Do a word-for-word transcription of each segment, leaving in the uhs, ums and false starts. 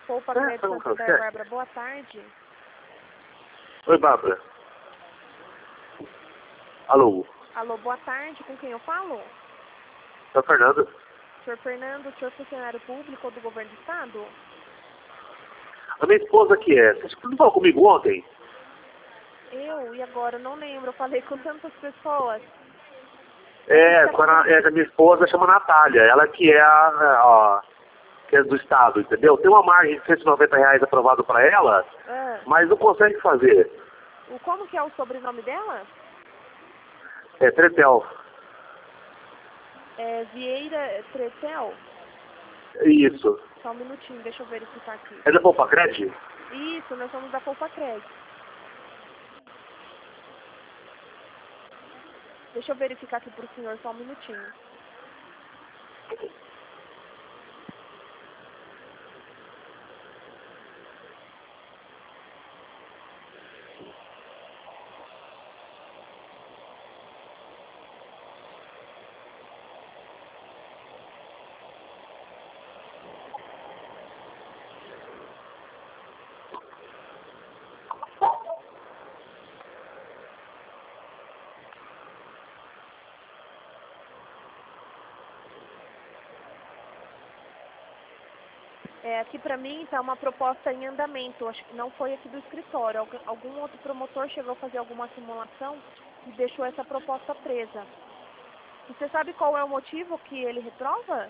Poupa É, Crédito não, Santander, cara. Bárbara, boa tarde. Oi, Bárbara. Alô, Alô, boa tarde, com quem eu falo? é o Fernando. Senhor Fernando, o senhor é funcionário público ou do governo do estado? A minha esposa que é. Você não falou comigo ontem? Eu? E agora? Eu não lembro, eu falei com tantas pessoas. É, com a, é, a minha esposa chama Natália. Ela que é a, a, que é do estado, entendeu? Tem uma margem de cento e noventa reais aprovado para ela, Ah, mas não consegue fazer. o, como que é o sobrenome dela? É Tretel. É Vieira Tretel? Isso. Só um minutinho, deixa eu verificar aqui. É da Poupa Crédito? Isso, nós somos da Poupa Crédito. Deixa eu verificar aqui pro senhor, só um minutinho. É, aqui pra mim tá uma proposta em andamento, acho que não foi aqui do escritório. Algu- Algum outro promotor chegou a fazer alguma simulação e deixou essa proposta presa. E você sabe qual é o motivo que ele reprova?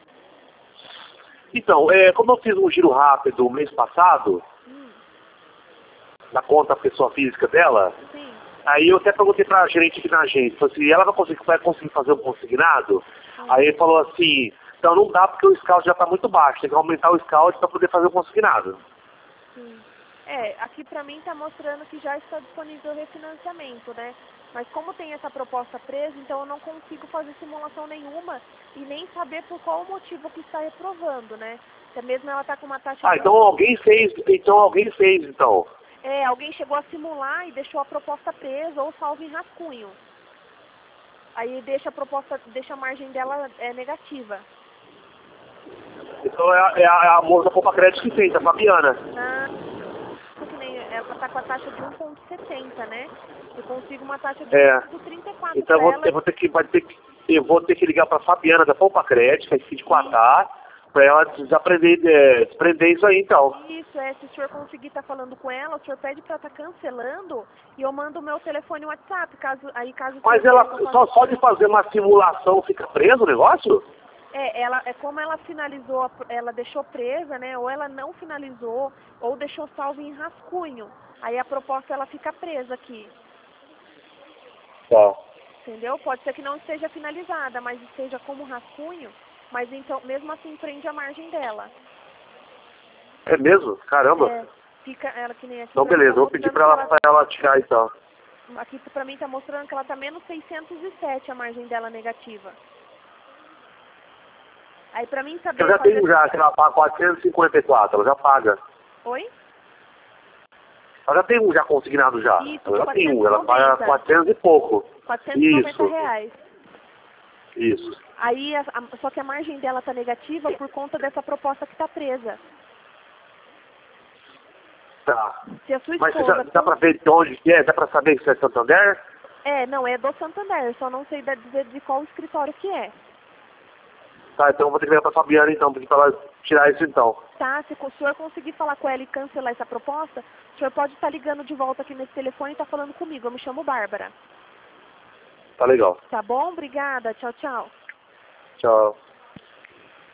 Então, é, como eu fiz um giro rápido mês passado, Hum, na conta pessoa física dela, sim. aí eu até perguntei pra gerente aqui na agência, falei assim, ela vai conseguir, vai conseguir fazer um consignado? Hum, Aí ele falou assim, então não dá porque o scout já está muito baixo, tem que aumentar o scout para poder fazer o consignado. sim. É, aqui pra mim tá mostrando que já está disponível o refinanciamento, né? Mas como tem essa proposta presa, então eu não consigo fazer simulação nenhuma e nem saber por qual motivo que está reprovando, né? Até mesmo ela tá com uma taxa Ah, de... então alguém fez, então alguém fez, então. É, alguém chegou a simular e deixou a proposta presa ou salvo em rascunho. Aí deixa a proposta, deixa a margem dela é, negativa. Então é, a- é a, é a moça Poupa Crédito que fez, a Fabiana. Ah, que nem ela tá com a taxa de um vírgula setenta, né? Eu consigo uma taxa de um É. vírgula trinta e quatro Então eu para vou, ela. eu vou ter que, vai ter que, eu vou ter que ligar para a Fabiana da Poupa Crédito, que é aqui de E Quatá, para ela desaprender, é, desprender isso aí, então. isso, é, se o senhor conseguir estar falando com ela, o senhor pede para estar cancelando e eu mando o meu telefone WhatsApp, caso, aí caso o senhor Mas ela, queira que eu só, faça... só de fazer uma simulação fica preso o negócio? É, ela, é como ela finalizou, a- ela deixou presa, né? Ou ela não finalizou, ou deixou salvo em rascunho. Aí a proposta ela fica presa aqui, Tá. entendeu? Pode ser que não esteja finalizada, mas esteja como rascunho, mas então mesmo assim prende a margem dela. É mesmo? Caramba. É, fica ela que nem aqui Então pra mim beleza, tá eu vou pedir mostrando pra que ela, ela, pra ela tirar então. aqui pra mim tá mostrando que ela tá menos seiscentos e sete a margem dela negativa. Aí pra mim Eu saber já fazer... tenho já, que ela paga quatrocentos e cinquenta e quatro, ela já paga. Oi? Ela já tem um já consignado já. Isso, Ela já tem um, ela paga quatrocentos e noventa. quatrocentos e pouco. quatrocentos e noventa Isso, reais. isso. Aí, a, a- só que a margem dela tá negativa por conta dessa proposta que tá presa. Tá. Se a sua Mas você já, esposa... dá pra ver de onde que é? Dá pra saber se é Santander? É, não, é do Santander, só não sei da- dizer de qual escritório que é. Tá, então eu vou ter que ligar pra Fabiana então, pedir pra ela tirar isso então. Tá, se o senhor conseguir falar com ela e cancelar essa proposta, o senhor pode estar ligando de volta aqui nesse telefone e tá falando comigo. Eu me chamo Bárbara. Tá legal. Tá bom? Obrigada. Tchau, tchau. Tchau.